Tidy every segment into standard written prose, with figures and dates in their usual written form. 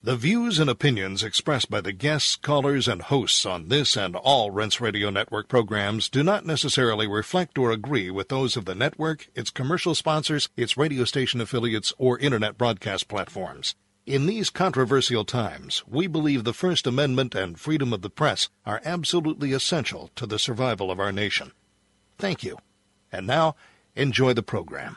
The views and opinions expressed by the guests, callers, and hosts on this and all Rense Radio Network programs do not necessarily reflect or agree with those of the network, its commercial sponsors, its radio station affiliates, or Internet broadcast platforms. In these controversial times, we believe the First Amendment and freedom of the press are absolutely essential to the survival of our nation. Thank you. And now, enjoy the program.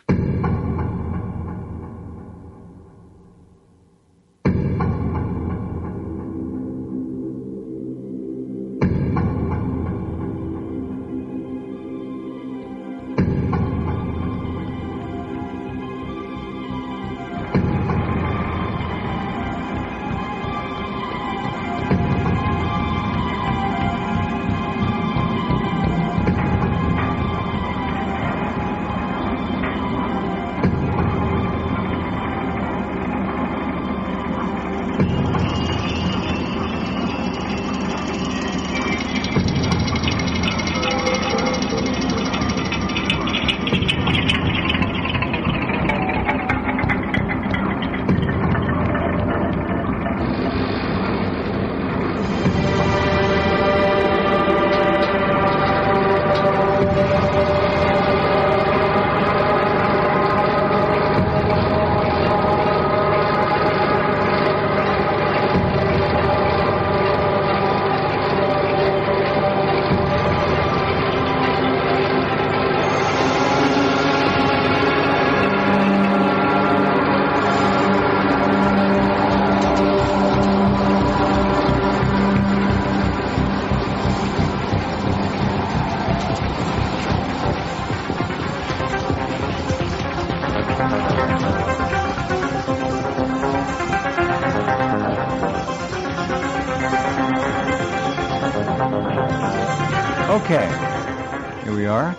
Okay, here we are.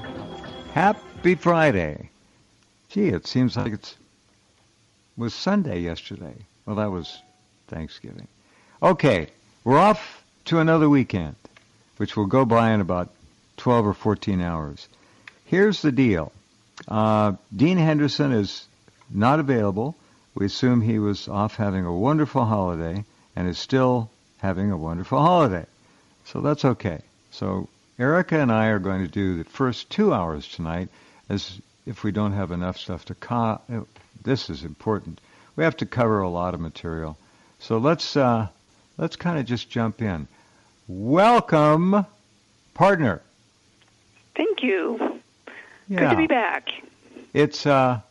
Happy Friday. Gee, it seems like it was Sunday yesterday. Well, that was Thanksgiving. Okay, we're off to another weekend, which will go by in about 12 or 14 hours. Here's the deal. Dean Henderson is not available. We assume he was off having a wonderful holiday and is still having a wonderful holiday. So that's okay. So Erica and I are going to do the first 2 hours tonight, as if we don't have enough stuff to this is important. We have to cover a lot of material. So let's kind of just jump in. Welcome, partner. Thank you. Yeah. Good to be back. It's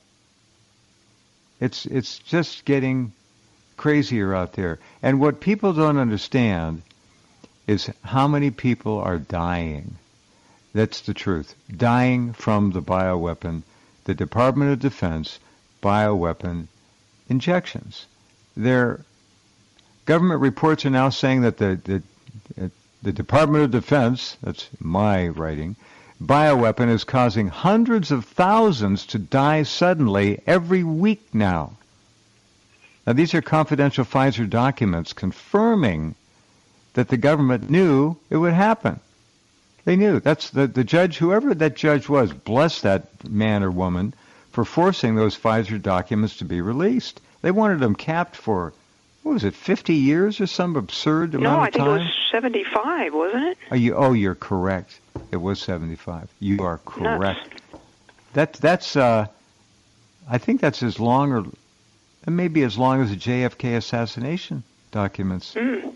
just getting crazier out there. And what people don't understand is how many people are dying. That's the truth. Dying from the bioweapon, the Department of Defense bioweapon injections. Their government reports are now saying that the Department of Defense, that's my writing, bioweapon is causing hundreds of thousands to die suddenly every week now. Now, these are confidential Pfizer documents confirming that the government knew it would happen. They knew. That's the judge, whoever that judge was, bless that man or woman for forcing those Pfizer documents to be released. They wanted them capped for, what was it, 50 years or some absurd amount of time? No, I think it was 75, wasn't it? You're correct. It was 75. You are correct. That's I think that's as long or maybe as long as the JFK assassination documents.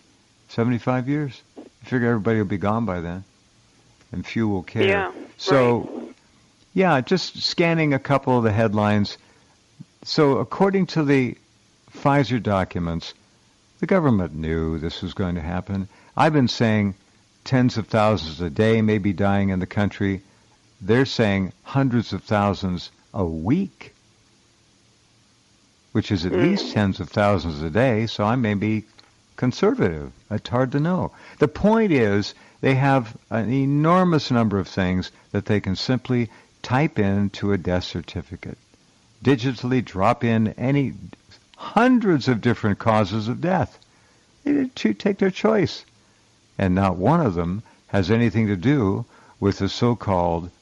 75 years. I figure everybody will be gone by then, and few will care. Yeah, so, right. Yeah, just scanning a couple of the headlines. So, according to the Pfizer documents, the government knew this was going to happen. I've been saying tens of thousands a day may be dying in the country. They're saying hundreds of thousands a week, which is at least tens of thousands a day, so I may be conservative. It's hard to know. The point is they have an enormous number of things that they can simply type into a death certificate, digitally drop in any hundreds of different causes of death. They take their choice. And not one of them has anything to do with the so-called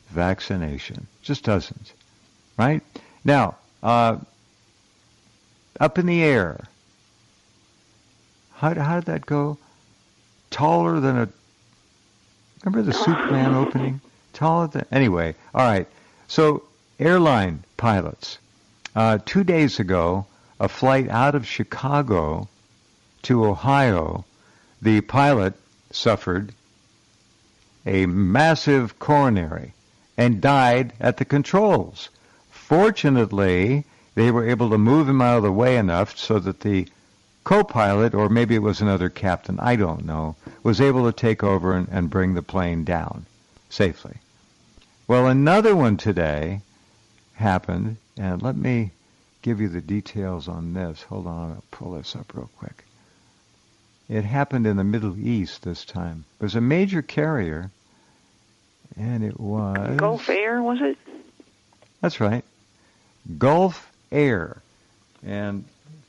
vaccination. Just doesn't. Right? Now, up in the air. How did that go? Taller than a... Remember the Superman opening? Taller than... Anyway, all right. So, airline pilots. 2 days ago, a flight out of Chicago to Ohio, the pilot suffered a massive coronary and died at the controls. Fortunately, they were able to move him out of the way enough so that the co-pilot, or maybe it was another captain, I don't know, was able to take over and bring the plane down safely. Well, another one today happened, and let me give you the details on this. Hold on, I'll pull this up real quick. It happened in the Middle East this time. It was a major carrier, and it was... Gulf Air, was it? That's right. Gulf Air. And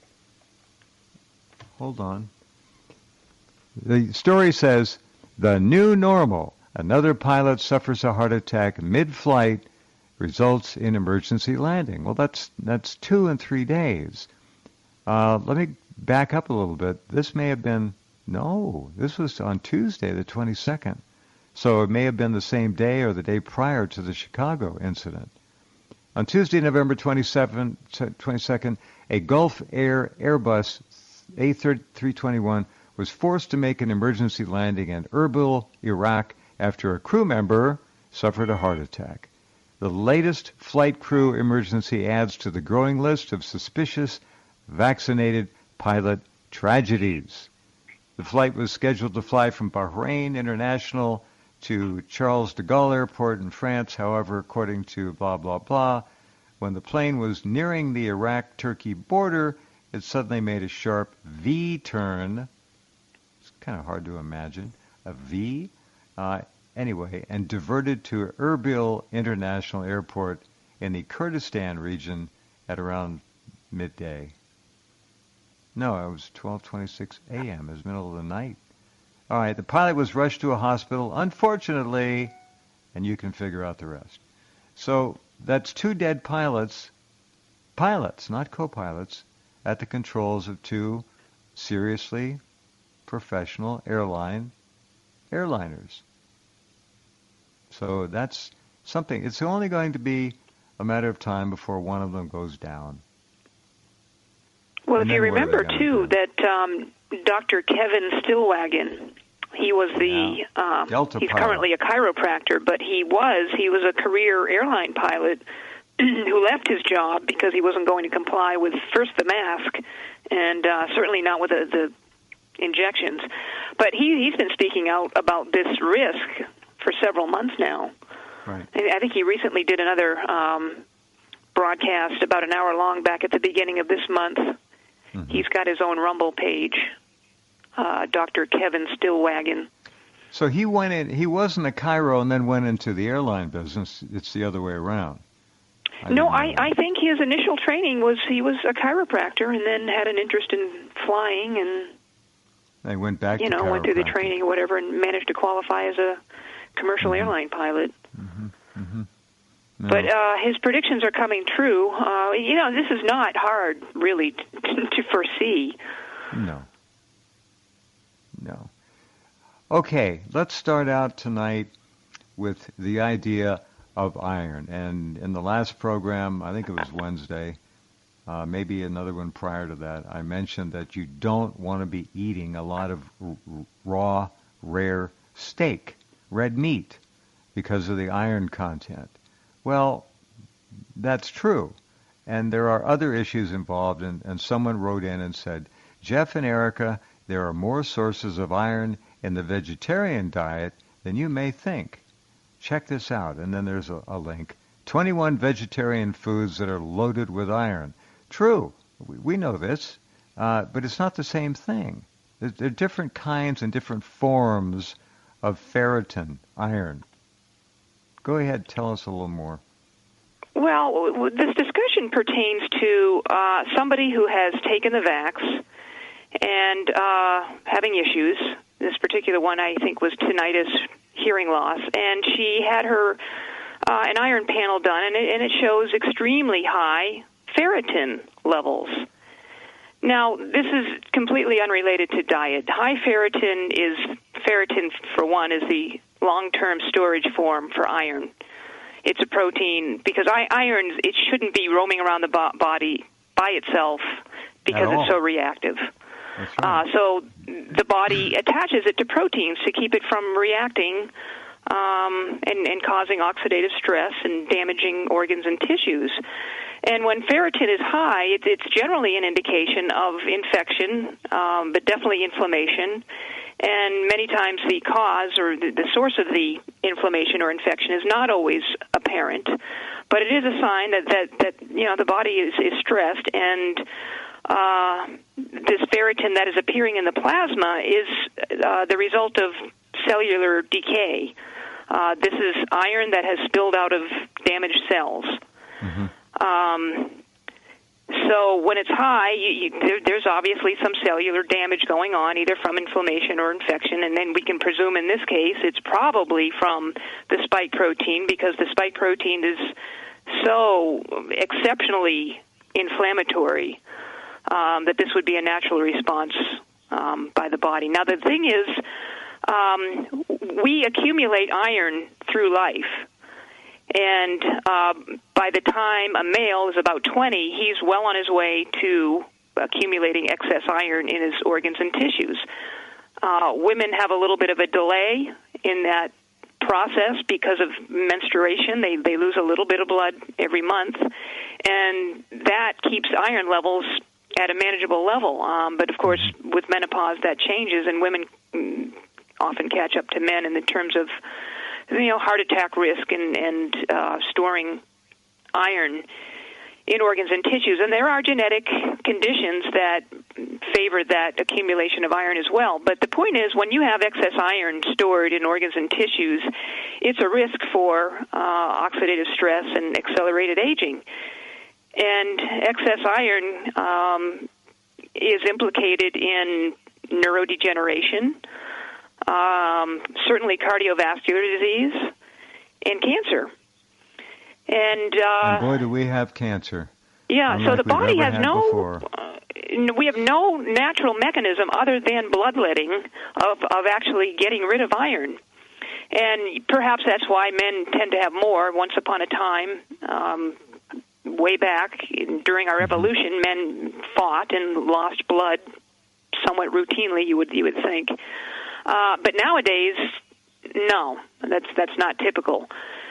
hold on. The story says, the new normal. Another pilot suffers a heart attack mid-flight, results in emergency landing. Well, that's 2 and 3 days. Let me back up a little bit. This may have been... No, this was on Tuesday, the 22nd. So it may have been the same day or the day prior to the Chicago incident. On Tuesday, November 22nd, a Gulf Air Airbus A321 was forced to make an emergency landing in Erbil, Iraq, after a crew member suffered a heart attack. The latest flight crew emergency adds to the growing list of suspicious vaccinated pilot tragedies. The flight was scheduled to fly from Bahrain International to Charles de Gaulle Airport in France. However, according to blah, blah, blah, when the plane was nearing the Iraq-Turkey border, it suddenly made a sharp V-turn. It's kind of hard to imagine, a V. Anyway, and diverted to Erbil International Airport in the Kurdistan region at around midday. No, it was 12:26 a.m. It was middle of the night. All right, the pilot was rushed to a hospital, unfortunately, and you can figure out the rest. So that's 2 dead pilots, not co-pilots, at the controls of 2 seriously professional airliners. So that's something. It's only going to be a matter of time before one of them goes down. Well, if you remember, too, that Dr. Kevin Stillwagon, he was the, he's currently a chiropractor, but he was a career airline pilot who left his job because he wasn't going to comply with, first, the mask, and certainly not with the injections. But he's been speaking out about this risk for several months now. Right. I think he recently did another broadcast about an hour long back at the beginning of this month. Mm-hmm. He's got his own Rumble page, Dr. Kevin Stillwagon. So he went in. He wasn't a chiro and then went into the airline business. It's the other way around. I think his initial training was he was a chiropractor and then had an interest in flying and they went back. Went through the training or whatever and managed to qualify as a commercial airline pilot. Mm-hmm. Mm-hmm. No. But his predictions are coming true. This is not hard, really, to foresee. No. Okay, let's start out tonight with the idea of iron. And in the last program, I think it was Wednesday, maybe another one prior to that, I mentioned that you don't want to be eating a lot of raw, rare steak, red meat, because of the iron content. Well, that's true. And there are other issues involved, and someone wrote in and said, Jeff and Erica, there are more sources of iron in the vegetarian diet than you may think. Check this out. And then there's a link. 21 vegetarian foods that are loaded with iron. True. We know this. But it's not the same thing. There are different kinds and different forms of ferritin, iron. Go ahead, tell us a little more. Well, this discussion pertains to somebody who has taken the vax and having issues. This particular one, I think, was tinnitus, hearing loss, and she had her an iron panel done, and it shows extremely high ferritin levels. Now, this is completely unrelated to diet. High ferritin, for one, is the long-term storage form for iron. It's a protein, because iron, it shouldn't be roaming around the body by itself because it's so reactive. That's right. So the body attaches it to proteins to keep it from reacting and causing oxidative stress and damaging organs and tissues. And when ferritin is high, it's generally an indication of infection, but definitely inflammation. And many times the cause or the source of the inflammation or infection is not always apparent, but it is a sign that the body is stressed, and this ferritin that is appearing in the plasma is the result of cellular decay. This is iron that has spilled out of damaged cells. Mm-hmm. So when it's high, there's obviously some cellular damage going on, either from inflammation or infection, and then we can presume in this case it's probably from the spike protein, because the spike protein is so exceptionally inflammatory that this would be a natural response by the body. Now, the thing is, we accumulate iron through life. And by the time a male is about 20, he's well on his way to accumulating excess iron in his organs and tissues. Women have a little bit of a delay in that process because of menstruation. They lose a little bit of blood every month, and that keeps iron levels at a manageable level. But, of course, with menopause, that changes, and women often catch up to men in the terms of heart attack risk and storing iron in organs and tissues. And there are genetic conditions that favor that accumulation of iron as well. But the point is, when you have excess iron stored in organs and tissues, it's a risk for oxidative stress and accelerated aging. And excess iron is implicated in neurodegeneration, certainly cardiovascular disease, and cancer. And boy, do we have cancer. Yeah, so the body has we have no natural mechanism other than bloodletting of actually getting rid of iron. And perhaps that's why men tend to have more. Once upon a time, way back during our evolution, men fought and lost blood somewhat routinely, you would think. But nowadays, no, that's not typical.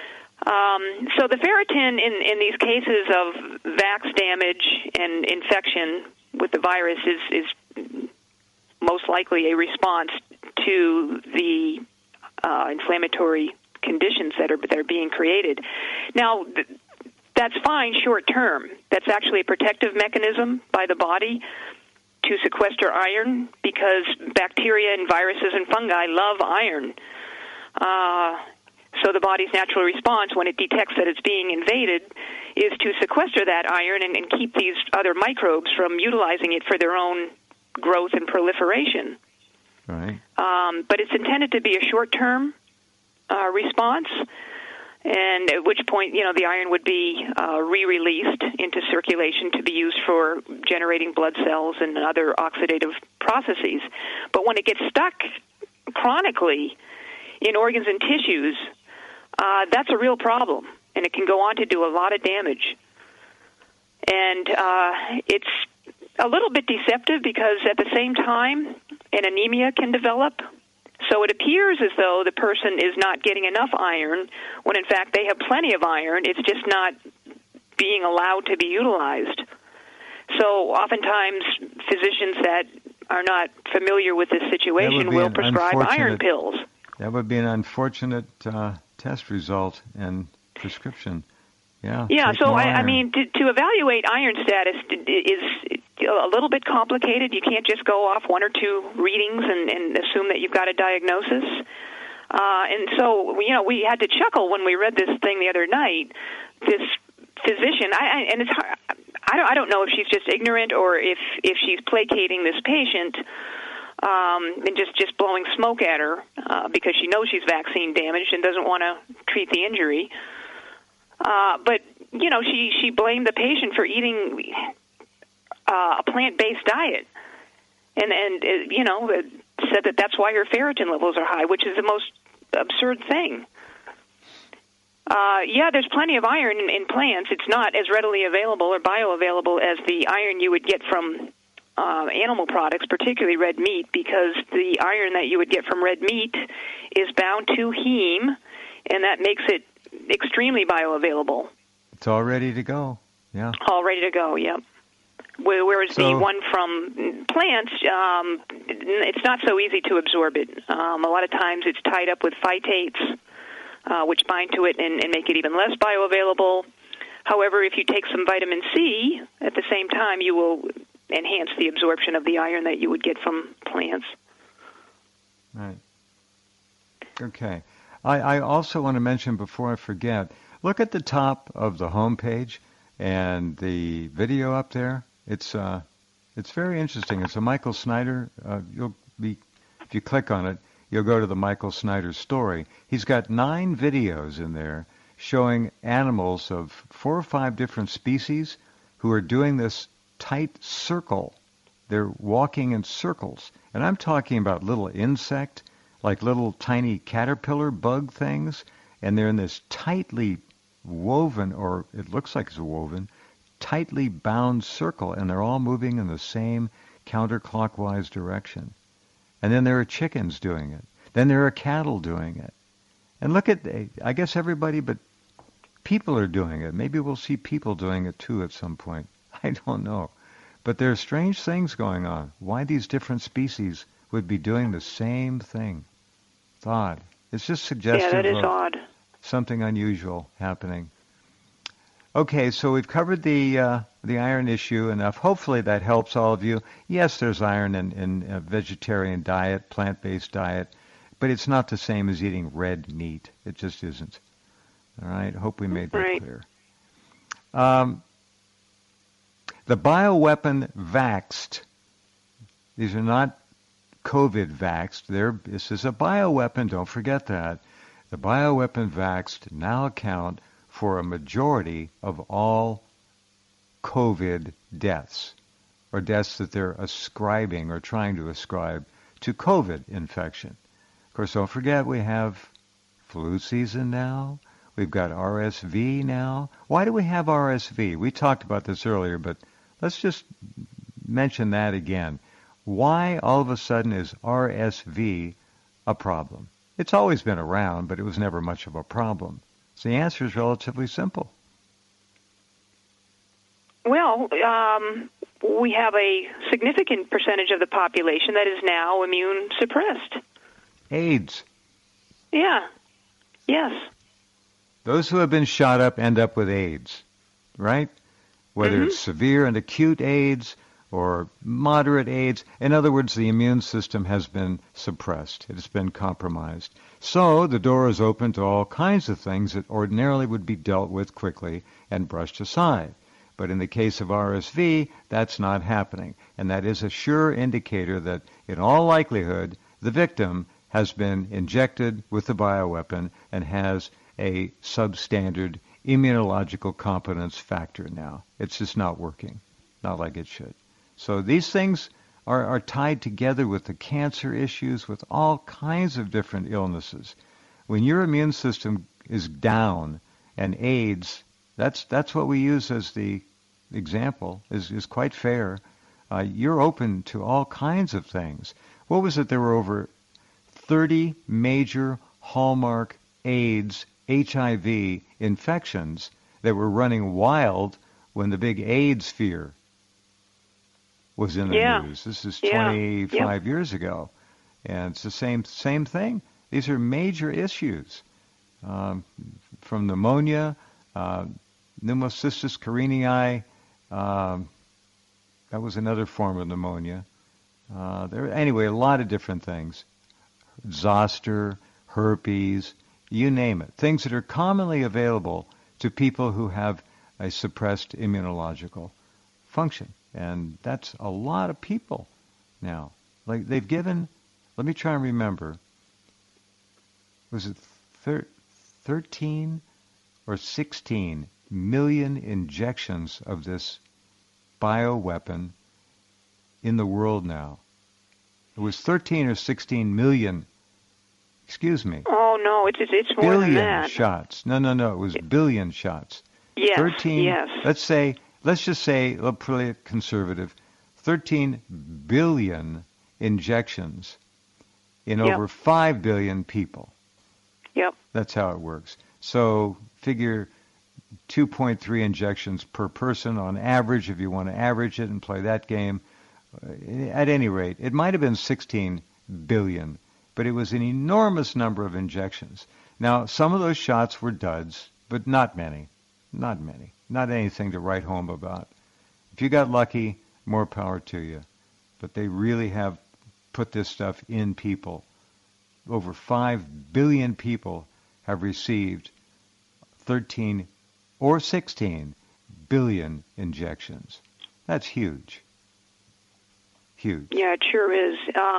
So the ferritin in these cases of vax damage and infection with the virus is most likely a response to the inflammatory conditions that are being created. Now, that's fine short term. That's actually a protective mechanism by the body to sequester iron, because bacteria and viruses and fungi love iron. So the body's natural response when it detects that it's being invaded is to sequester that iron and keep these other microbes from utilizing it for their own growth and proliferation. Right. But it's intended to be a short-term response, and at which point, the iron would be re-released into circulation to be used for generating blood cells and other oxidative processes. But when it gets stuck chronically in organs and tissues, that's a real problem, and it can go on to do a lot of damage. And it's a little bit deceptive because at the same time, an anemia can develop. So it appears as though the person is not getting enough iron, when in fact they have plenty of iron. It's just not being allowed to be utilized. So oftentimes physicians that are not familiar with this situation will prescribe iron pills. That would be an unfortunate test result and prescription. Yeah. Yeah. So I mean, to evaluate iron status is a little bit complicated. You can't just go off one or two readings and assume that you've got a diagnosis. And so, we had to chuckle when we read this thing the other night. This physician, and it's hard, I don't know if she's just ignorant or if she's placating this patient and just blowing smoke at her because she knows she's vaccine damaged and doesn't want to treat the injury. But she blamed the patient for eating a plant-based diet, and said that that's why her ferritin levels are high, which is the most absurd thing. There's plenty of iron in plants. It's not as readily available or bioavailable as the iron you would get from animal products, particularly red meat, because the iron that you would get from red meat is bound to heme, and that makes it extremely bioavailable. It's all ready to go. Yeah. All ready to go, yep. Whereas the one from plants, it's not so easy to absorb it. A lot of times it's tied up with phytates, which bind to it and make it even less bioavailable. However, if you take some vitamin C at the same time, you will enhance the absorption of the iron that you would get from plants. Right. Okay. I also want to mention, before I forget, look at the top of the home page and the video up there. It's very interesting. It's a Michael Snyder. If you click on it, you'll go to the Michael Snyder story. He's got 9 videos in there showing animals of 4 or 5 different species who are doing this tight circle. They're walking in circles. And I'm talking about little insect, like little tiny caterpillar bug things, and they're in this tightly woven, or it looks like it's woven, tightly bound circle, and they're all moving in the same counterclockwise direction. And then there are chickens doing it. Then there are cattle doing it. And look at, I guess everybody but people are doing it. Maybe we'll see people doing it too at some point. I don't know. But there are strange things going on. Why these different species would be doing the same thing? It's odd. It's just suggestive that is odd. Something unusual happening. Okay, so we've covered the iron issue enough. Hopefully that helps all of you. Yes, there's iron in a vegetarian diet, plant-based diet, but it's not the same as eating red meat. It just isn't. All right? Hope we made that clear. The bioweapon vaxxed. These are not COVID vaxxed. This is a bioweapon. Don't forget that. The bioweapon vaxxed now account for a majority of all COVID deaths, or deaths that they're ascribing or trying to ascribe to COVID infection. Of course, don't forget we have flu season now. We've got RSV now. Why do we have RSV? We talked about this earlier, but let's just mention that again. Why all of a sudden is RSV a problem? It's always been around, but it was never much of a problem. So the answer is relatively simple. Well, we have a significant percentage of the population that is now immune suppressed. AIDS. Yeah. Yes. Those who have been shot up end up with AIDS, right? Whether it's severe and acute AIDS or moderate AIDS. In other words, the immune system has been suppressed. It has been compromised. So the door is open to all kinds of things that ordinarily would be dealt with quickly and brushed aside. But in the case of RSV, that's not happening. And that is a sure indicator that, in all likelihood, the victim has been injected with the bioweapon and has a substandard immunological competence factor now. It's just not working, not like it should. So these things are tied together with the cancer issues, with all kinds of different illnesses. When your immune system is down, and AIDS, that's what we use as the example, is quite fair. You're open to all kinds of things. What was it? There were over 30 major hallmark AIDS, HIV infections that were running wild when the big AIDS fear was in the news. This is 25 years ago. And it's the same thing. These are major issues. From pneumonia, pneumocystis carinii, that was another form of pneumonia. Anyway, a lot of different things. Zoster, herpes, you name it. Things that are commonly available to people who have a suppressed immunological function. And that's a lot of people now. Like they've given, let me try and remember, was it 13 or 16 million injections of this bioweapon in the world now. It was 13 or 16 million. Excuse me. Oh no, it's more billion than that. Shots. No, it was billion shots. Yes. 13. Yes. Let's just say, let's play it conservative. 13 billion injections in over 5 billion people. Yep. That's how it works. So figure 2.3 injections per person on average, if you want to average it and play that game. At any rate, it might have been 16 billion, but it was an enormous number of injections. Now, some of those shots were duds, but not many. Not many. Not anything to write home about. If you got lucky, more power to you. But they really have put this stuff in people. Over 5 billion people have received 13 or 16 billion injections. That's huge. Huge. Yeah, it sure is.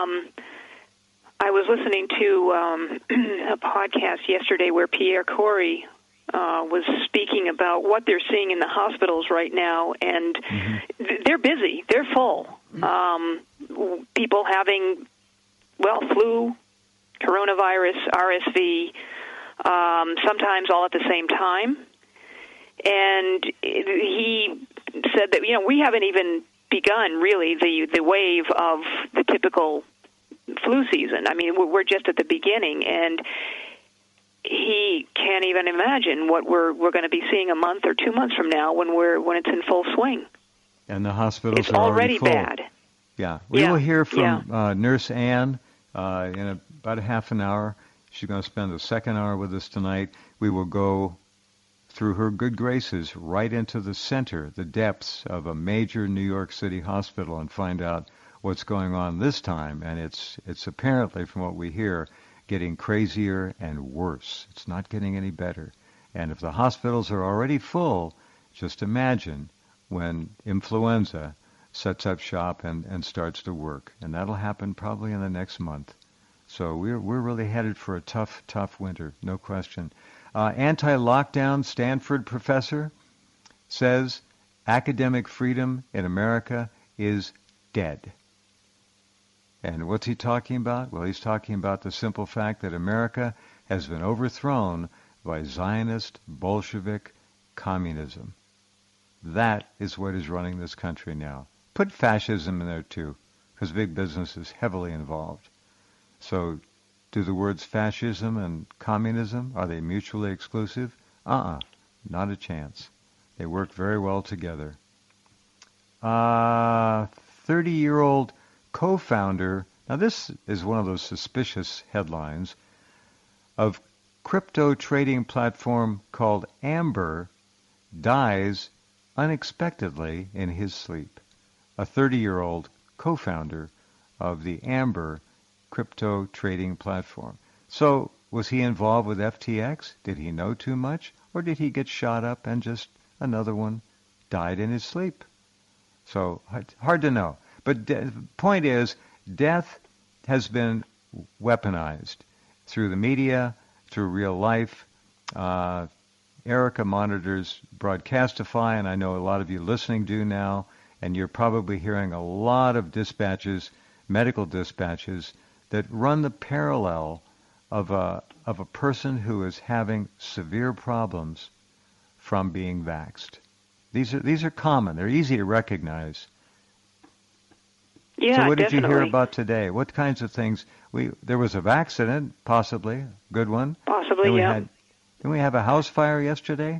I was listening to a podcast yesterday where Pierre Corey was speaking about what they're seeing in the hospitals right now, and they're busy. They're full. People having, flu, coronavirus, RSV, sometimes all at the same time. And he said that, we haven't even begun, really, the wave of the typical flu season. I mean, we're just at the beginning, and he can't even imagine what we're going to be seeing a month or 2 months from now when it's in full swing. And the hospitals it's are already full. Bad. Yeah. We will hear from Nurse Ann in about a half an hour. She's going to spend the second hour with us tonight. We will go through her good graces right into the center, the depths of a major New York City hospital and find out what's going on this time. And it's apparently, from what we hear, getting crazier and worse. It's not getting any better. And if the hospitals are already full, just imagine when influenza sets up shop and starts to work. And that'll happen probably in the next month. So we're really headed for a tough winter, no question. Anti-lockdown Stanford professor says academic freedom in America is dead. And what's he talking about? Well, he's talking about the simple fact that America has been overthrown by Zionist, Bolshevik communism. That is what is running this country now. Put fascism in there too, because big business is heavily involved. So do the words fascism and communism, are they mutually exclusive? Not a chance. They work very well together. 30-year-old co-founder, now this is one of those suspicious headlines, of crypto trading platform called Amber, dies unexpectedly in his sleep. A 30-year-old co-founder of the Amber crypto trading platform. So was he involved with FTX? Did he know too much? Or did he get shot up and just another one died in his sleep? So hard to know. But the point is, death has been weaponized through the media, through real life. Erica monitors Broadcastify, and I know a lot of you listening do now, and you're probably hearing a lot of dispatches, medical dispatches, that run the parallel of a person who is having severe problems from being vaxxed. These are common. They're easy to recognize. Yeah, so what definitely. Did you hear about today? What kinds of things? There was a accident, possibly, good one. Possibly, Didn't we have a house fire yesterday?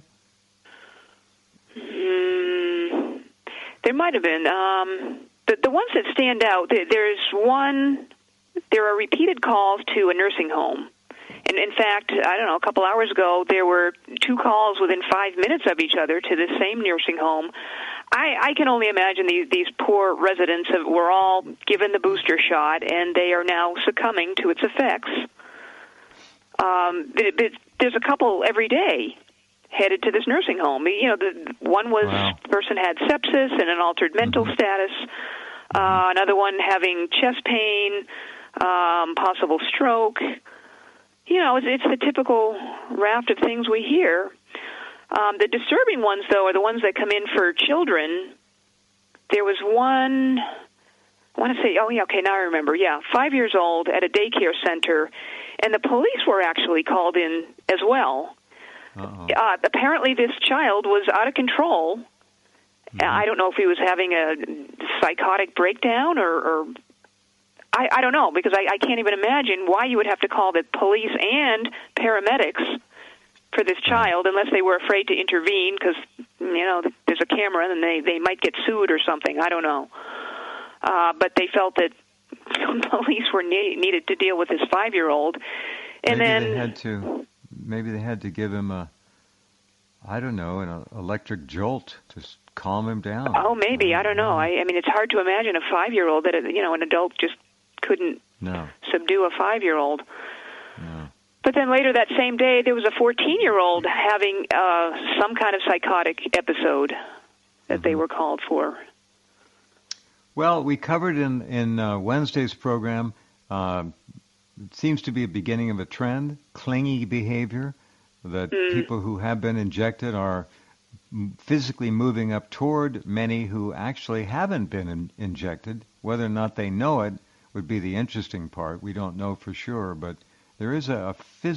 There might have been. The ones that stand out, there's one. There are repeated calls to a nursing home. And in fact, I don't know, a couple hours ago, there were 2 calls within 5 minutes of each other to the same nursing home. I can only imagine these poor residents were all given the booster shot, and they are now succumbing to its effects. There's a couple every day headed to this nursing home. The one was the person had sepsis and an altered mental status. Another one having chest pain, possible stroke. It's the typical raft of things we hear. The disturbing ones, though, are the ones that come in for children there was one, I want to say, oh, yeah, okay, now I remember. Yeah, 5 years old at a daycare center, and the police were actually called in as well. Apparently this child was out of control. I don't know if he was having a psychotic breakdown or I don't know, because I can't even imagine why you would have to call the police and paramedics for this child unless they were afraid to intervene because, there's a camera and they might get sued or something. I don't know. But they felt that police were needed to deal with this 5-year-old. And Maybe they had to give him an electric jolt to calm him down. Oh, maybe. I don't know. I mean, it's hard to imagine a 5-year-old that, an adult just couldn't subdue a 5-year-old. No. But then later that same day, there was a 14-year-old having some kind of psychotic episode that they were called for. Well, we covered in Wednesday's program, it seems to be a beginning of a trend, clingy behavior, that people who have been injected are physically moving up toward many who actually haven't been injected. Whether or not they know it would be the interesting part. We don't know for sure, but there is a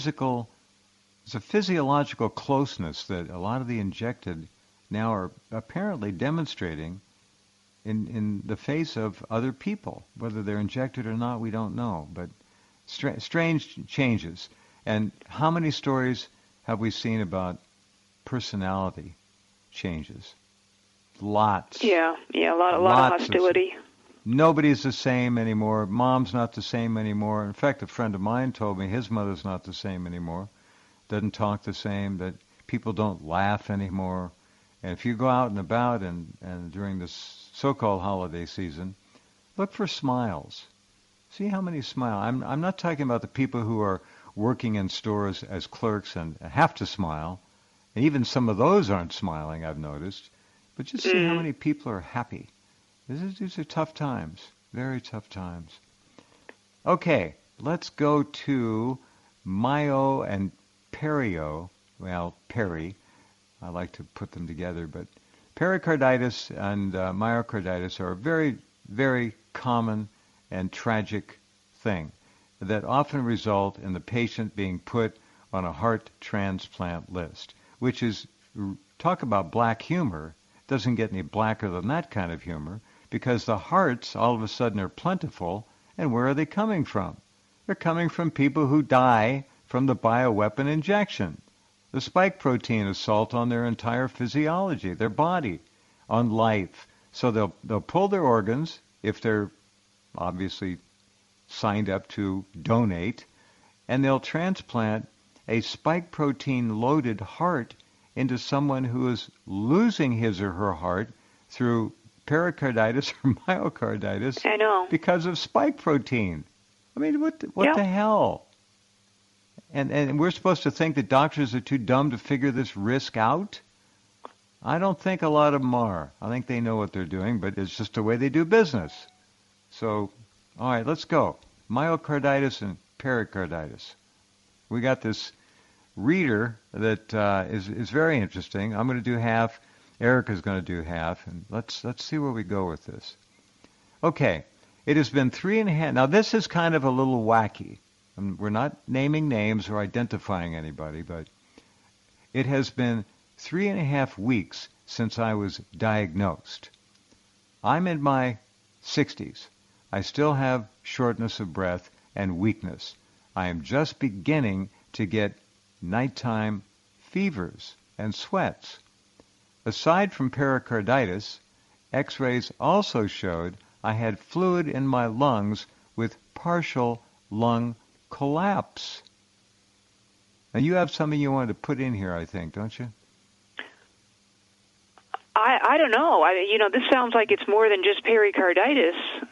physiological closeness that a lot of the injected now are apparently demonstrating in the face of other people. Whether they're injected or not, we don't know, but strange changes. And how many stories have we seen about personality changes? Lots. Yeah, a lot of hostility. Nobody's the same anymore. Mom's not the same anymore. In fact, a friend of mine told me his mother's not the same anymore. Doesn't talk the same. That people don't laugh anymore. And if you go out and about and during this so-called holiday season, look for smiles. See how many smile. I'm not talking about the people who are working in stores as clerks and have to smile. And even some of those aren't smiling, I've noticed. But just see how many people are happy. These are tough times, very tough times. Okay, let's go to myo and perio. Well, peri. I like to put them together, but pericarditis and myocarditis are a very, very common and tragic thing that often result in the patient being put on a heart transplant list, which is, talk about black humor, doesn't get any blacker than that kind of humor, because the hearts all of a sudden are plentiful, and where are they coming from? They're coming from people who die from the bioweapon injection. The spike protein assault on their entire physiology, their body, on life. So they'll pull their organs if they're obviously signed up to donate, and they'll transplant a spike protein loaded heart into someone who is losing his or her heart through pericarditis or myocarditis. I know. Because of spike protein. I mean, what the hell? And we're supposed to think that doctors are too dumb to figure this risk out? I don't think a lot of them are. I think they know what they're doing, but it's just the way they do business. So, all right, let's go. Myocarditis and pericarditis. We got this reader that is very interesting. I'm going to do half. Erica's going to do half, and let's see where we go with this. Okay, it has been 3.5. Now this is kind of a little wacky. We're not naming names or identifying anybody, but it has been 3.5 weeks since I was diagnosed. I'm in my 60s. I still have shortness of breath and weakness. I am just beginning to get nighttime fevers and sweats. Aside from pericarditis, X-rays also showed I had fluid in my lungs with partial lung collapse. Now you have something you wanted to put in here, I think, don't you? I don't know. This sounds like it's more than just pericarditis.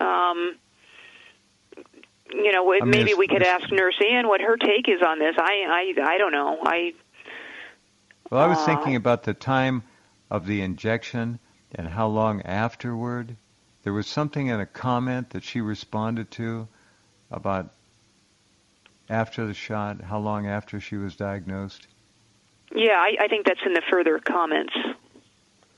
Maybe we could ask Nurse Ann what her take is on this. I don't know. I was thinking about the time of the injection and how long afterward. There was something in a comment that she responded to about after the shot, how long after she was diagnosed. Yeah, I think that's in the further comments.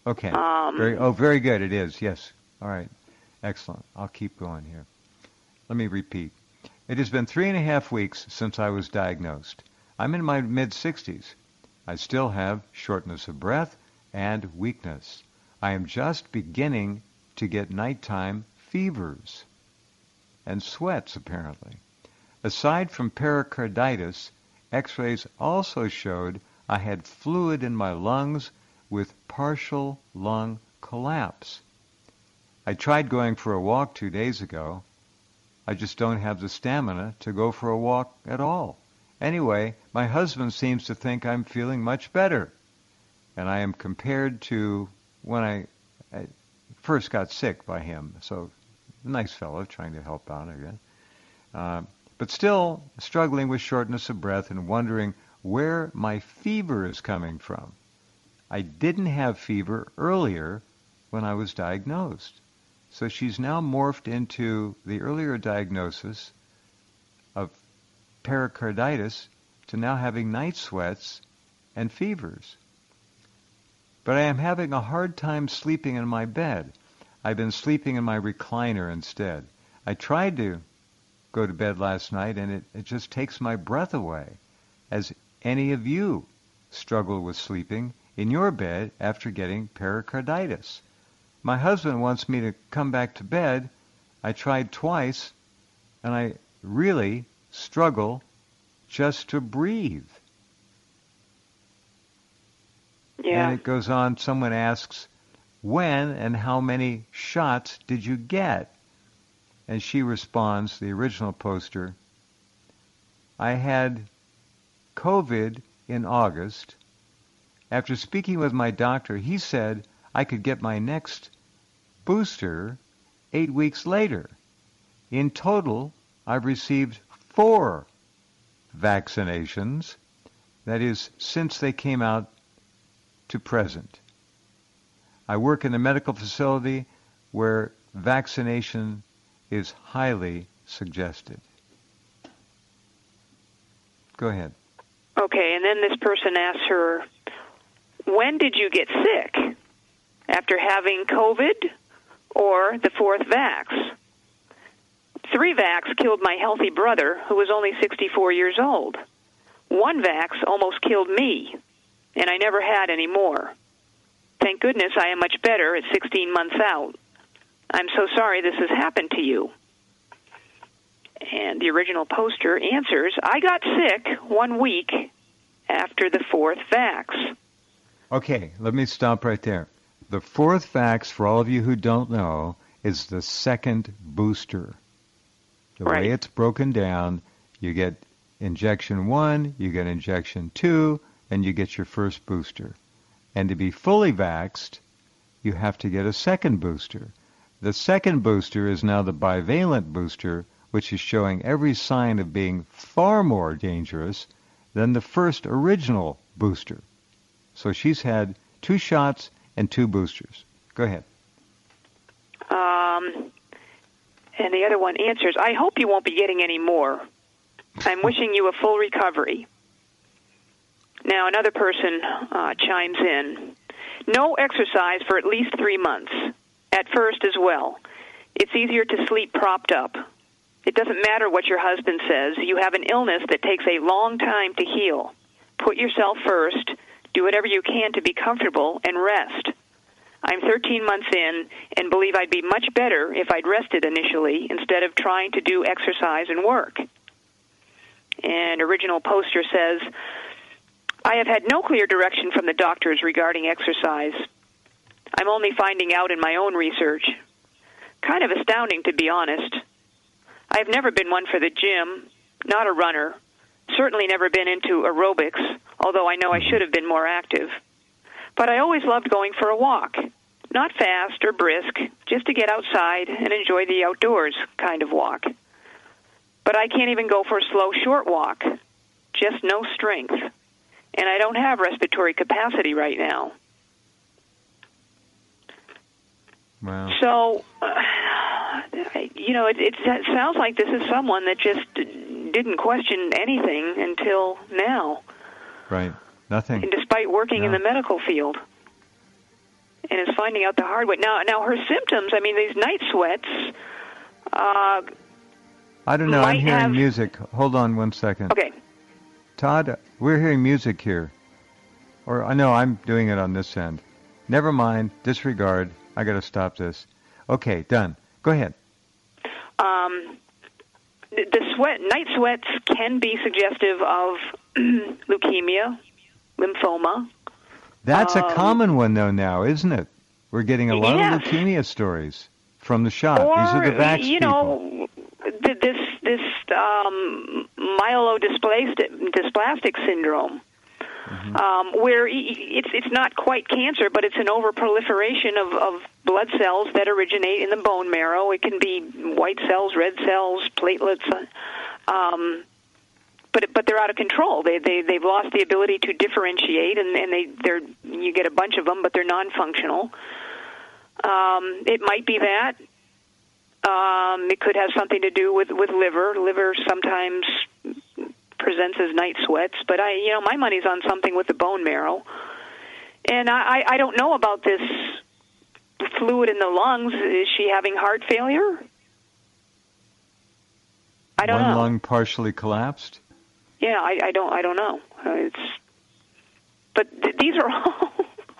Okay. Very good. It is. Yes. All right. Excellent. I'll keep going here. Let me repeat. It has been 3.5 weeks since I was diagnosed. I'm in my mid-60s. I still have shortness of breath and weakness. I am just beginning to get nighttime fevers and sweats, apparently. Aside from pericarditis, X-rays also showed I had fluid in my lungs with partial lung collapse. I tried going for a walk 2 days ago. I just don't have the stamina to go for a walk at all. Anyway, my husband seems to think I'm feeling much better. And I am compared to when I first got sick by him. So, nice fellow, trying to help out, I guess. But still struggling with shortness of breath and wondering where my fever is coming from. I didn't have fever earlier when I was diagnosed. So she's now morphed into the earlier diagnosis of pericarditis to now having night sweats and fevers. But I am having a hard time sleeping in my bed. I've been sleeping in my recliner instead. I tried to go to bed last night and it just takes my breath away. Has any of you struggled with sleeping in your bed after getting pericarditis? My husband wants me to come back to bed. I tried twice, and I really struggle just to breathe. Yeah. And it goes on, someone asks, when and how many shots did you get? And she responds, the original poster, I had COVID in August. After speaking with my doctor, he said I could get my next booster 8 weeks later. In total, I've received 4 vaccinations, that is, since they came out to present. I work in a medical facility where vaccination is highly suggested. Go ahead. Okay, and then this person asks her, when did you get sick? After having COVID or the 4th vax? 3 vax killed my healthy brother, who was only 64 years old. 1 vax almost killed me, and I never had any more. Thank goodness I am much better at 16 months out. I'm so sorry this has happened to you. And the original poster answers, I got sick 1 week after the 4th vax. Okay, let me stop right there. The 4th vax, for all of you who don't know, is the second booster. The way it's broken down, you get injection 1, you get injection 2, and you get your first booster. And to be fully vaxxed, you have to get a second booster. The second booster is now the bivalent booster, which is showing every sign of being far more dangerous than the first original booster. So she's had 2 shots and 2 boosters. Go ahead. And the other one answers, I hope you won't be getting any more. I'm wishing you a full recovery. Now another person chimes in. No exercise for at least 3 months. At first as well. It's easier to sleep propped up. It doesn't matter what your husband says. You have an illness that takes a long time to heal. Put yourself first. Do whatever you can to be comfortable and rest. I'm 13 months in and believe I'd be much better if I'd rested initially instead of trying to do exercise and work. And original poster says, I have had no clear direction from the doctors regarding exercise. I'm only finding out in my own research. Kind of astounding, to be honest. I've never been one for the gym, not a runner, certainly never been into aerobics, although I know I should have been more active. But I always loved going for a walk, not fast or brisk, just to get outside and enjoy the outdoors kind of walk. But I can't even go for a slow, short walk, just no strength. And I don't have respiratory capacity right now. Wow. So, it sounds like this is someone that just didn't question anything until now. Right. Nothing. And despite working in the medical field. and is finding out the hard way. Now her symptoms, I mean, these night sweats. I don't know. I'm hearing music. Hold on 1 second. Okay. Todd, we're hearing music here. Or I know I'm doing it on this end. Never mind. Disregard. I got to stop this. Okay, done. Go ahead. The night sweats can be suggestive of leukemia, lymphoma. That's a common one, though, now, isn't it? We're getting a lot of leukemia stories from the shot. These are the vax people. This myelodysplastic syndrome, where it's not quite cancer, but it's an overproliferation of blood cells that originate in the bone marrow. It can be white cells, red cells, platelets, but they're out of control. They've lost the ability to differentiate, and you get a bunch of them, but they're non-functional. It might be that. It could have something to do with liver. Liver sometimes presents as night sweats, but my money's on something with the bone marrow. And I don't know about this fluid in the lungs. Is she having heart failure? I don't know. One lung partially collapsed? Yeah, I don't know. But these are all.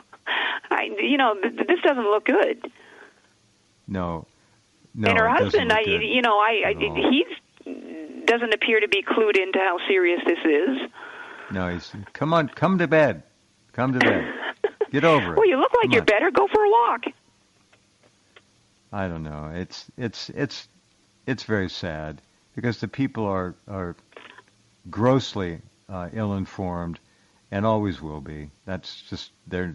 This doesn't look good. No. And her husband, he doesn't appear to be clued into how serious this is. No, he's come to bed. Come to bed. Get over it. Well, you look like you're better. Go for a walk. I don't know. It's very sad because the people are grossly ill-informed and always will be. That's just their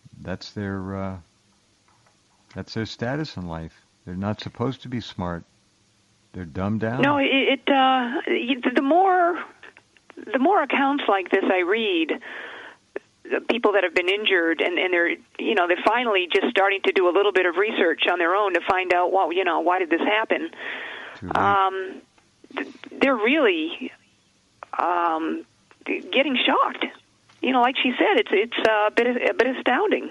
status in life. They're not supposed to be smart. They're dumbed down. No, the more accounts like this I read, the people that have been injured and they're finally just starting to do a little bit of research on their own to find out why did this happen. They're really getting shocked. Like she said, it's a bit astounding.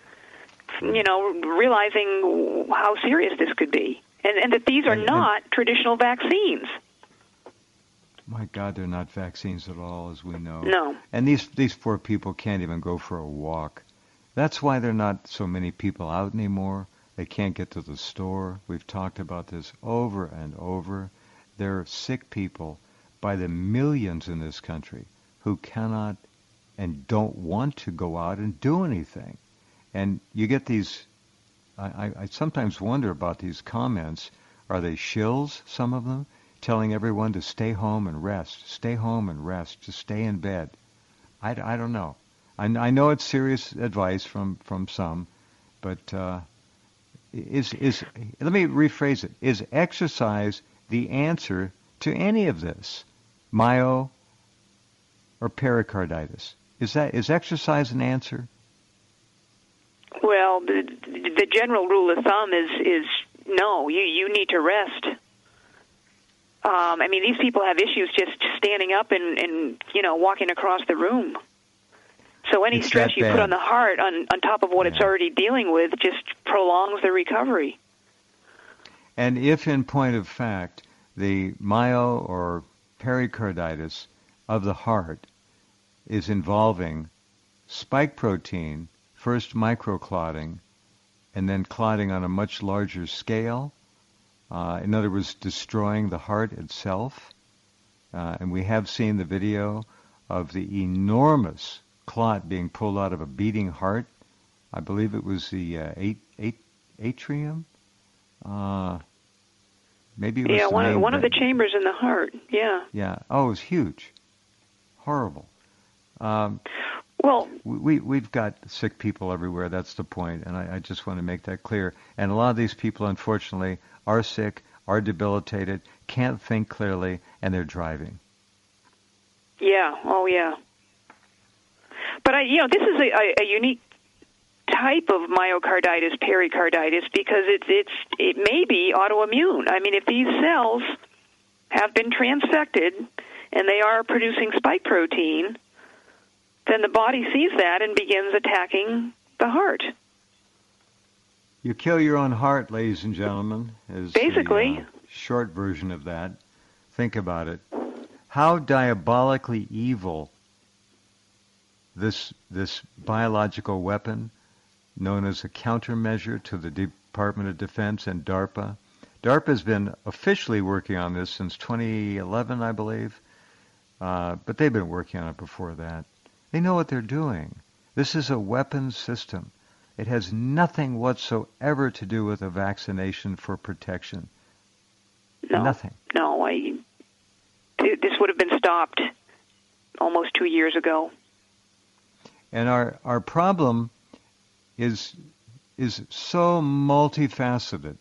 Realizing how serious this could be, and that these are not traditional vaccines. My God, they're not vaccines at all, as we know. No. And these poor people can't even go for a walk. That's why there are not so many people out anymore. They can't get to the store. We've talked about this over and over. There are sick people by the millions in this country who cannot and don't want to go out and do anything. And you get these, I sometimes wonder about these comments. Are they shills, some of them, telling everyone to stay home and rest, just stay in bed? I don't know. I know it's serious advice from some, but let me rephrase it. Is exercise the answer to any of this? Myo or pericarditis? Is exercise an answer? Well, the general rule of thumb is no. You need to rest. These people have issues just standing up and walking across the room. So any stress you put on the heart on top of what it's already dealing with just prolongs the recovery. And if, in point of fact, the myo or pericarditis of the heart is involving spike protein, first microclotting, and then clotting on a much larger scale, in other words, destroying the heart itself, and we have seen the video of the enormous clot being pulled out of a beating heart. I believe it was the atrium. Maybe it was one of the chambers in the heart. Yeah. Yeah. Oh, it was huge, horrible. Well, we've got sick people everywhere. That's the point, and I just want to make that clear. And a lot of these people, unfortunately, are sick, are debilitated, can't think clearly, and they're driving. Yeah. Oh, yeah. But this is a unique type of myocarditis, pericarditis, because it may be autoimmune. I mean, if these cells have been transfected and they are producing spike protein, then the body sees that and begins attacking the heart. You kill your own heart, ladies and gentlemen, is basically the short version of that. Think about it. How diabolically evil this biological weapon, known as a countermeasure to the Department of Defense and DARPA. DARPA has been officially working on this since 2011, I believe, but they've been working on it before that. They know what they're doing. This is a weapons system. It has nothing whatsoever to do with a vaccination for protection. No, nothing. No, this would have been stopped almost 2 years ago. And our problem is so multifaceted.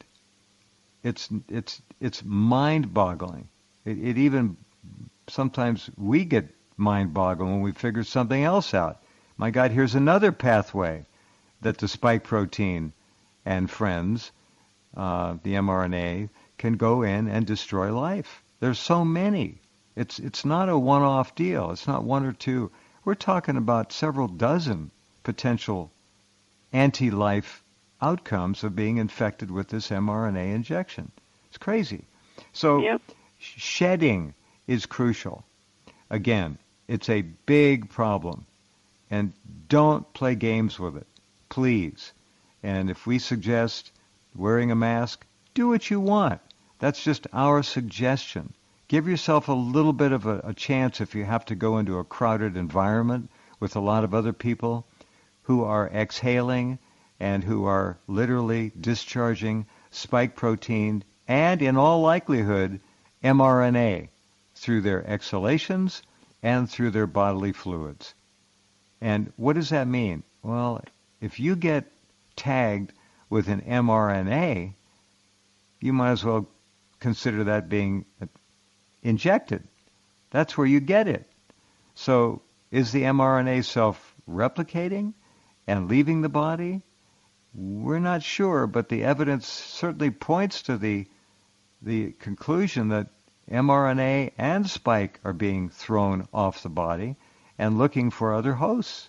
It's mind-boggling. It even sometimes we get mind-boggling when we figure something else out. My God, here's another pathway that the spike protein and friends, the mRNA, can go in and destroy life. There's so many. It's not a one-off deal. It's not one or two. We're talking about several dozen potential anti-life outcomes of being infected with this mRNA injection. It's crazy. So shedding is crucial. Again, it's a big problem. And don't play games with it, please. And if we suggest wearing a mask, do what you want. That's just our suggestion. Give yourself a little bit of a chance if you have to go into a crowded environment with a lot of other people who are exhaling and who are literally discharging spike protein and, in all likelihood, mRNA through their exhalations and through their bodily fluids. And what does that mean? Well, if you get tagged with an mRNA, you might as well consider that being injected. That's where you get it. So is the mRNA self-replicating and leaving the body? We're not sure, but the evidence certainly points to the conclusion that mRNA and spike are being thrown off the body and looking for other hosts.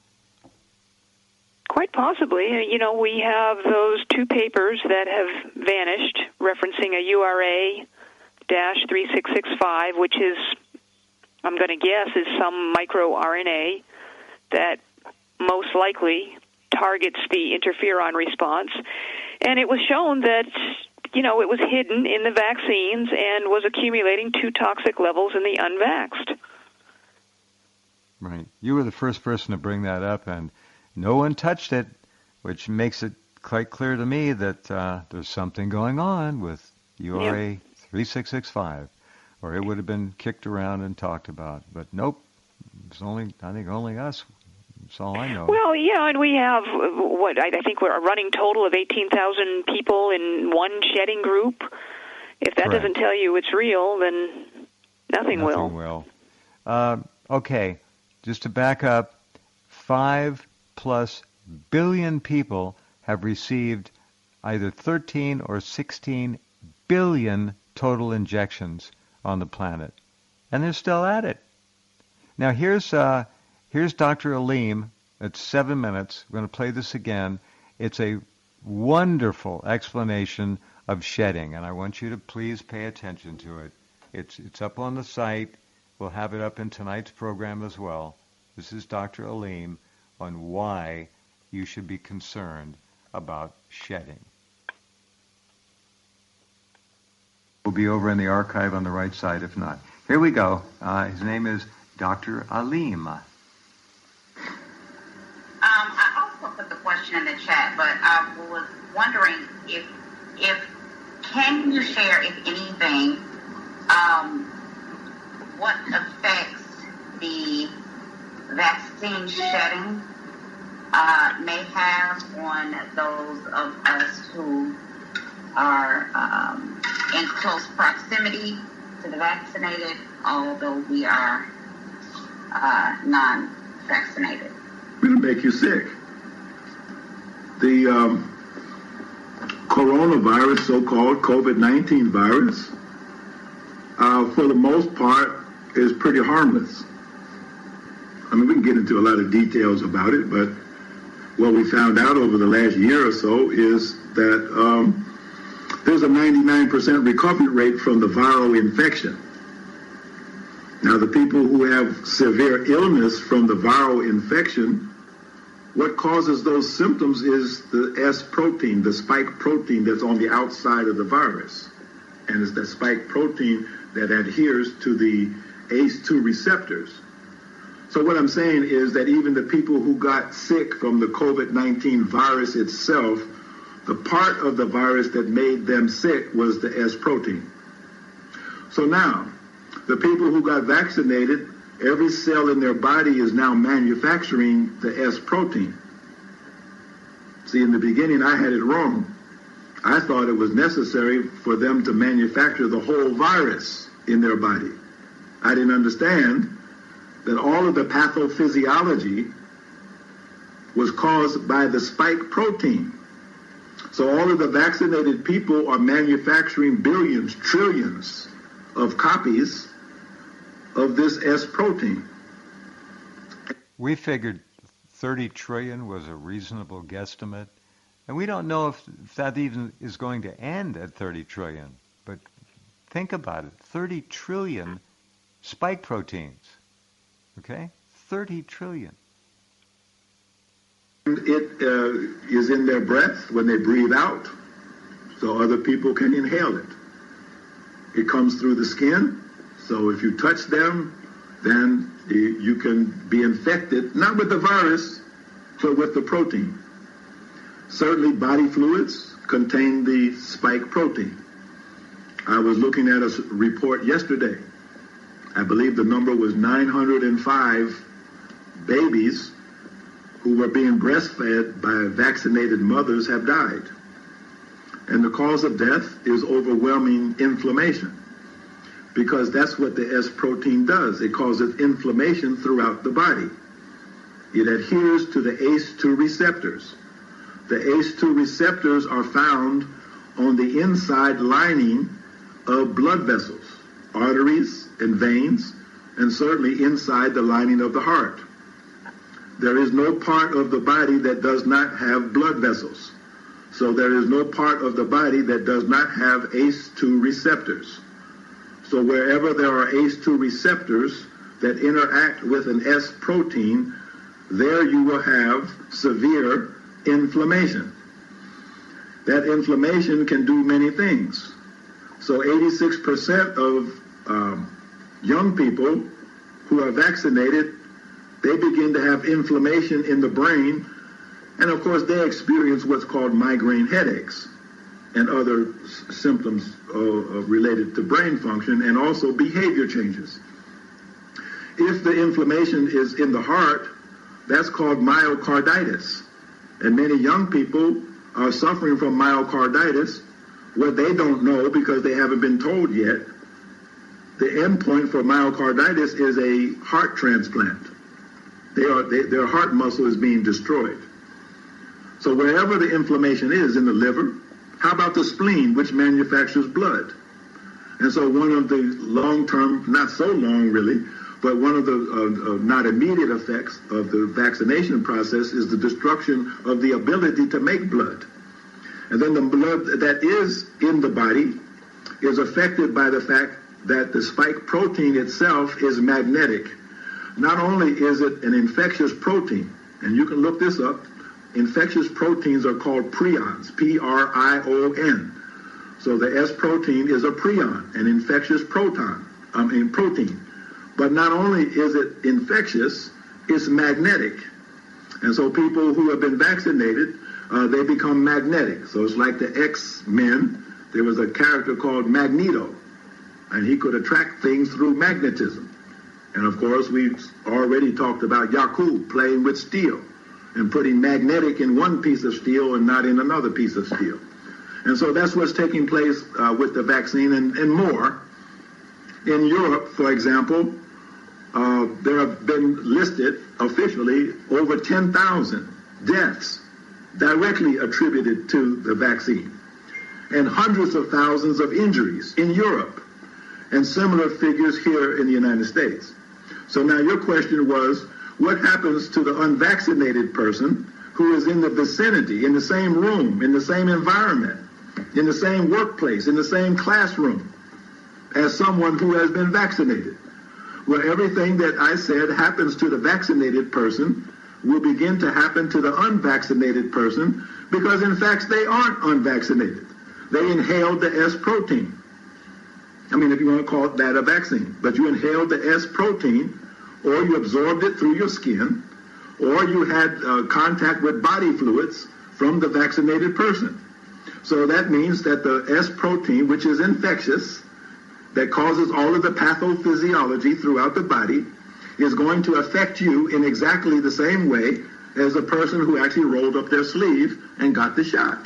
Quite possibly. You know, we have those two papers that have vanished referencing a URA-3665, which is, I'm going to guess, is some microRNA that most likely targets the interferon response. And it was shown that, you know, it was hidden in the vaccines and was accumulating to toxic levels in the unvaxxed. Right. You were the first person to bring that up, and no one touched it, which makes it quite clear to me that there's something going on with URA-3665, or it would have been kicked around and talked about. But nope, it's only us. That's all I know. Well, yeah, and we have, I think we're a running total of 18,000 people in one shedding group. If that doesn't tell you it's real, then nothing will. Nothing will. Okay, just to back up, 5+ billion people have received either 13 or 16 billion total injections on the planet, and they're still at it. Now here's Dr. Aleem. It's 7 minutes. We're going to play this again. It's a wonderful explanation of shedding, and I want you to please pay attention to it. It's up on the site. We'll have it up in tonight's program as well. This is Dr. Aleem on why you should be concerned about shedding. We'll be over in the archive on the right side if not. Here we go. His name is Dr. Aleem. I also put the question in the chat, but I was wondering if can you share, if anything, what effects the vaccine shedding may have on those of us who are in close proximity to the vaccinated, although we are non-vaccinated. It'll make you sick. The coronavirus, so-called COVID-19 virus, for the most part, is pretty harmless. I mean, we can get into a lot of details about it, but what we found out over the last year or so is that there's a 99% recovery rate from the viral infection. Now, the people who have severe illness from the viral infection, what causes those symptoms is the S protein, the spike protein that's on the outside of the virus. And it's that spike protein that adheres to the ACE2 receptors. So what I'm saying is that even the people who got sick from the COVID-19 virus itself, the part of the virus that made them sick was the S protein. So now, the people who got vaccinated, every cell in their body is now manufacturing the S protein. See, in the beginning, I had it wrong. I thought it was necessary for them to manufacture the whole virus in their body. I didn't understand that all of the pathophysiology was caused by the spike protein. So all of the vaccinated people are manufacturing billions, trillions of copies of this S protein. We figured 30 trillion was a reasonable guesstimate, and we don't know if that even is going to end at 30 trillion. But think about it, 30 trillion spike proteins, okay? 30 trillion. It is in their breath when they breathe out, so other people can inhale it. It comes through the skin, so if you touch them, then you can be infected, not with the virus, but with the protein. Certainly body fluids contain the spike protein. I was looking at a report yesterday. I believe the number was 905 babies who were being breastfed by vaccinated mothers have died. And the cause of death is overwhelming inflammation, because that's what the S protein does. It causes inflammation throughout the body. It adheres to the ACE2 receptors. The ACE2 receptors are found on the inside lining of blood vessels, arteries and veins, and certainly inside the lining of the heart. There is no part of the body that does not have blood vessels. So there is no part of the body that does not have ACE2 receptors. So wherever there are ACE2 receptors that interact with an S protein, there you will have severe inflammation. That inflammation can do many things. So 86% of young people who are vaccinated, they begin to have inflammation in the brain, and of course they experience what's called migraine headaches and other symptoms related to brain function, and also behavior changes. If the inflammation is in the heart, that's called myocarditis. And many young people are suffering from myocarditis. What they don't know, because they haven't been told yet, the endpoint for myocarditis is a heart transplant. Their heart muscle is being destroyed. So wherever the inflammation is in the liver, how about the spleen, which manufactures blood? And so one of the long-term, not so long really, but one of the not immediate effects of the vaccination process is the destruction of the ability to make blood. And then the blood that is in the body is affected by the fact that the spike protein itself is magnetic. Not only is it an infectious protein, and you can look this up, infectious proteins are called prions, P-R-I-O-N. So the S protein is a prion, an infectious protein. But not only is it infectious, it's magnetic. And so people who have been vaccinated, they become magnetic. So it's like the X-Men. There was a character called Magneto, and he could attract things through magnetism. And of course, we've already talked about Yakub playing with steel and putting magnetic in one piece of steel and not in another piece of steel. And so that's what's taking place with the vaccine and more. In Europe, for example, there have been listed officially over 10,000 deaths directly attributed to the vaccine, and hundreds of thousands of injuries in Europe, and similar figures here in the United States. So now your question was, what happens to the unvaccinated person who is in the vicinity, in the same room, in the same environment, in the same workplace, in the same classroom as someone who has been vaccinated. Well, everything that I said happens to the vaccinated person will begin to happen to the unvaccinated person because, in fact, they aren't unvaccinated. They inhaled the S protein. I mean, if you want to call that a vaccine. But you inhaled the S protein, or you absorbed it through your skin, or you had contact with body fluids from the vaccinated person. So that means that the S protein, which is infectious, that causes all of the pathophysiology throughout the body, is going to affect you in exactly the same way as a person who actually rolled up their sleeve and got the shot.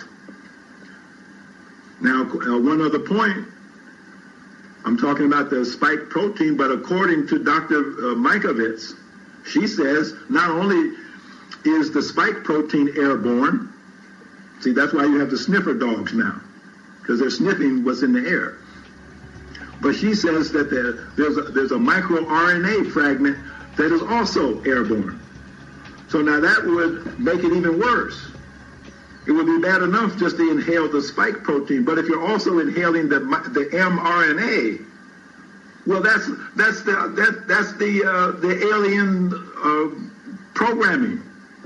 Now, one other point, I'm talking about the spike protein, but according to Dr. Mikovits, she says not only is the spike protein airborne, see, that's why you have the sniffer dogs now, because they're sniffing what's in the air. But she says that there's a microRNA fragment that is also airborne. So now that would make it even worse. It would be bad enough just to inhale the spike protein, but if you're also inhaling the mRNA, well, that's the alien programming.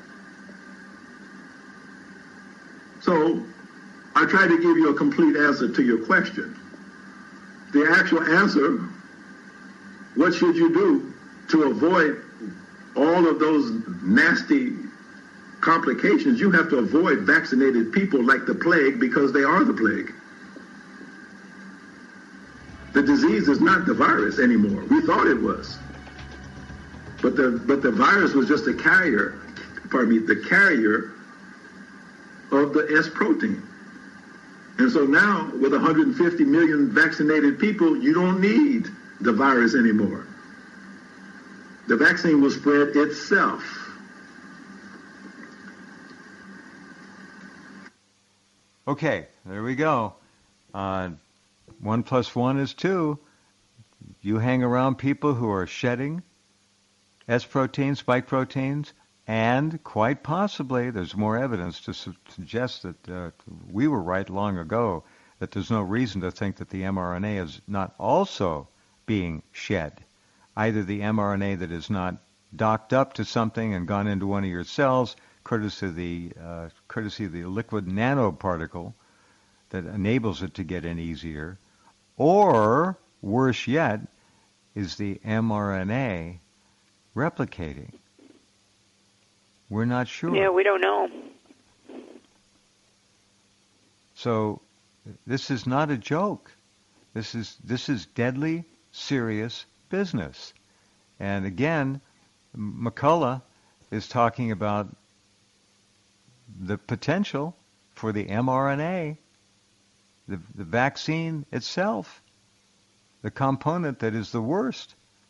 So I tried to give you a complete answer to your question. The actual answer, what should you do to avoid all of those nasty complications? You have to avoid vaccinated people like the plague because they are the plague. The disease is not the virus anymore. We thought it was. But the virus was just the carrier of the S protein. And so now, with 150 million vaccinated people, you don't need the virus anymore. The vaccine will spread itself. Okay, there we go. 1 + 1 is 2. You hang around people who are shedding S proteins, spike proteins, and quite possibly there's more evidence to suggest that we were right long ago, that there's no reason to think that the mRNA is not also being shed. Either the mRNA that is not docked up to something and gone into one of your cells, courtesy of the liquid nanoparticle that enables it to get in easier, or worse yet, is the mRNA replicating. We're not sure. Yeah, we don't know. So this is not a joke. This is deadly, serious business. And again, McCullough is talking about the potential for the mRNA, the vaccine itself, the component that is the worst,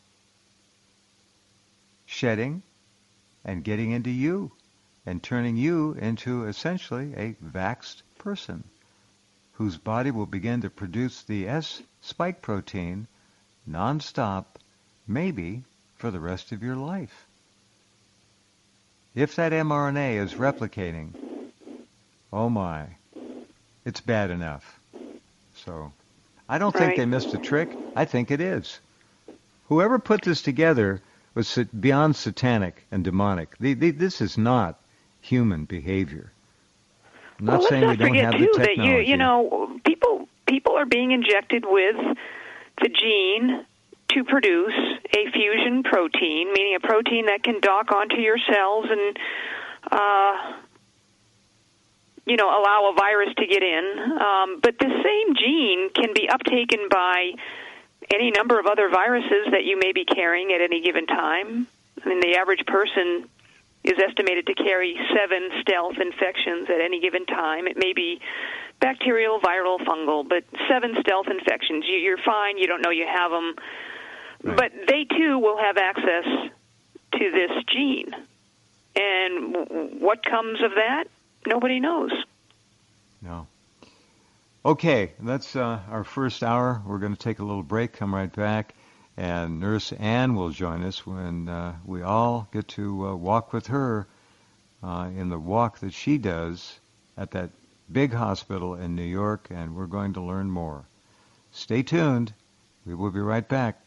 shedding and getting into you and turning you into essentially a vaxxed person whose body will begin to produce the S spike protein nonstop, maybe for the rest of your life. If that mRNA is replicating, oh my, it's bad enough. So I don't think they missed a trick. I think it is. Whoever put this together was beyond satanic and demonic. This is not human behavior. I'm not saying we don't have the technology. That you know, people are being injected with the gene to produce a fusion protein, meaning a protein that can dock onto your cells and allow a virus to get in. But the same gene can be uptaken by any number of other viruses that you may be carrying at any given time. I mean, the average person is estimated to carry 7 stealth infections at any given time. It may be bacterial, viral, fungal, but 7 stealth infections. You're fine. You don't know you have them. Right. But they, too, will have access to this gene. And what comes of that, nobody knows. No. Okay, that's our first hour. We're going to take a little break, come right back, and Nurse Ann will join us when we all get to walk with her in the walk that she does at that big hospital in New York, and we're going to learn more. Stay tuned. We will be right back.